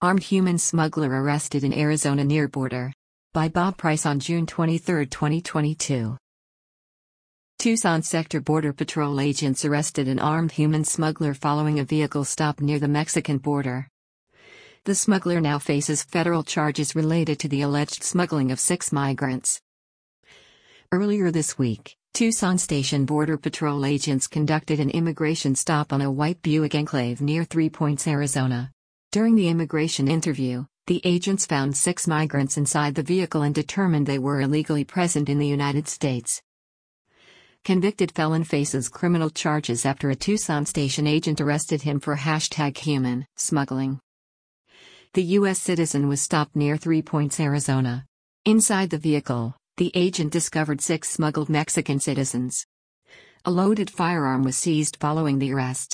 Armed human smuggler arrested in Arizona near border. By Bob Price on June 23, 2022. Tucson Sector Border Patrol agents arrested an armed human smuggler following a vehicle stop near the Mexican border. The smuggler now faces federal charges related to the alleged smuggling of 6 migrants. Earlier this week, Tucson Station Border Patrol agents conducted an immigration stop on a white Buick Enclave near Three Points, Arizona. During the immigration interview, the agents found 6 migrants inside the vehicle and determined they were illegally present in the United States. Convicted felon faces criminal charges after a Tucson station agent arrested him for #human smuggling. The U.S. citizen was stopped near Three Points, Arizona. Inside the vehicle, the agent discovered 6 smuggled Mexican citizens. A loaded firearm was seized following the arrest.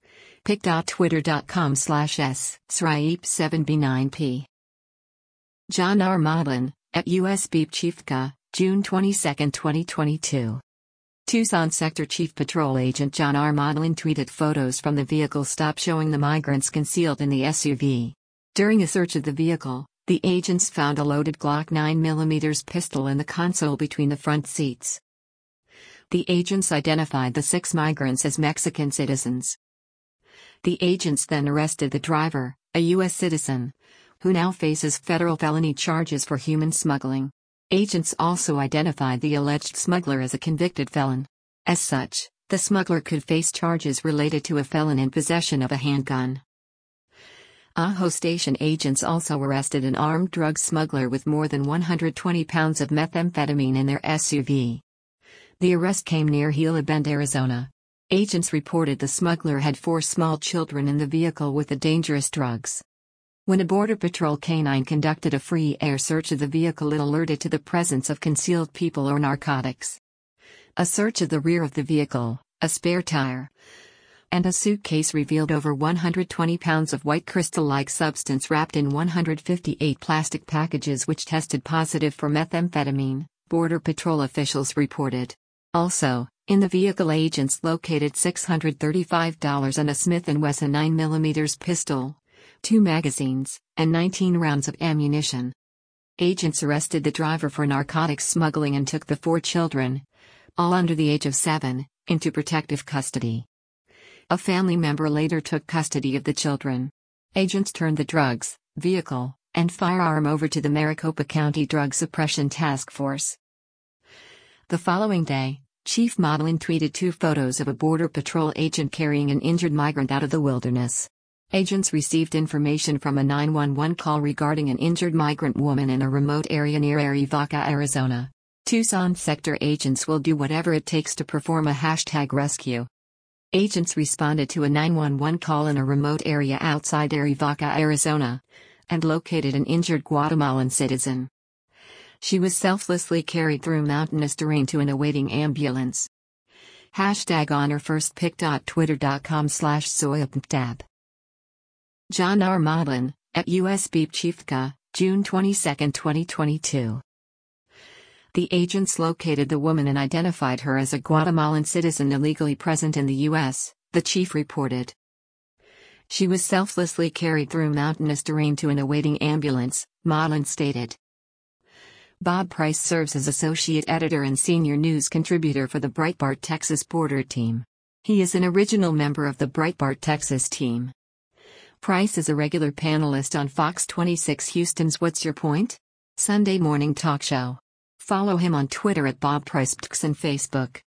pic.twitter.com/s/sriep7b9p. John R. Modlin, at USB Chiefka, June 22, 2022. Tucson Sector Chief Patrol Agent John R. Modlin tweeted photos from the vehicle stop showing the migrants concealed in the SUV. During a search of the vehicle, the agents found a loaded Glock 9mm pistol in the console between the front seats. The agents identified the 6 migrants as Mexican citizens. The agents then arrested the driver, a U.S. citizen, who now faces federal felony charges for human smuggling. Agents also identified the alleged smuggler as a convicted felon. As such, the smuggler could face charges related to a felon in possession of a handgun. Ajo Station agents also arrested an armed drug smuggler with more than 120 pounds of methamphetamine in their SUV. The arrest came near Gila Bend, Arizona. Agents reported the smuggler had 4 small children in the vehicle with the dangerous drugs. When a Border Patrol canine conducted a free air search of the vehicle, it alerted to the presence of concealed people or narcotics. A search of the rear of the vehicle, a spare tire, and a suitcase revealed over 120 pounds of white crystal-like substance wrapped in 158 plastic packages which tested positive for methamphetamine, Border Patrol officials reported. Also, in the vehicle, agents located $635 and a Smith & Wesson 9mm pistol, 2 magazines, and 19 rounds of ammunition. Agents arrested the driver for narcotics smuggling and took the 4 children, all under the age of 7, into protective custody. A family member later took custody of the children. Agents turned the drugs, vehicle, and firearm over to the Maricopa County Drug Suppression Task Force. The following day, Chief Modlin tweeted 2 photos of a Border Patrol agent carrying an injured migrant out of the wilderness. Agents received information from a 911 call regarding an injured migrant woman in a remote area near Arivaca, Arizona. Tucson sector agents will do whatever it takes to perform a #rescue. Agents responded to a 911 call in a remote area outside Arivaca, Arizona, and located an injured Guatemalan citizen. She was selflessly carried through mountainous terrain to an awaiting ambulance. #honorfirst pic.twitter.com/soyapmtab. John R. Modlin, at USB Chiefka, June 22, 2022. The agents located the woman and identified her as a Guatemalan citizen illegally present in the U.S., the chief reported. She was selflessly carried through mountainous terrain to an awaiting ambulance, Modlin stated. Bob Price serves as associate editor and senior news contributor for the Breitbart Texas Border Team. He is an original member of the Breitbart Texas team. Price is a regular panelist on Fox 26 Houston's What's Your Point? Sunday morning talk show. Follow him on Twitter at Bob Price and Facebook.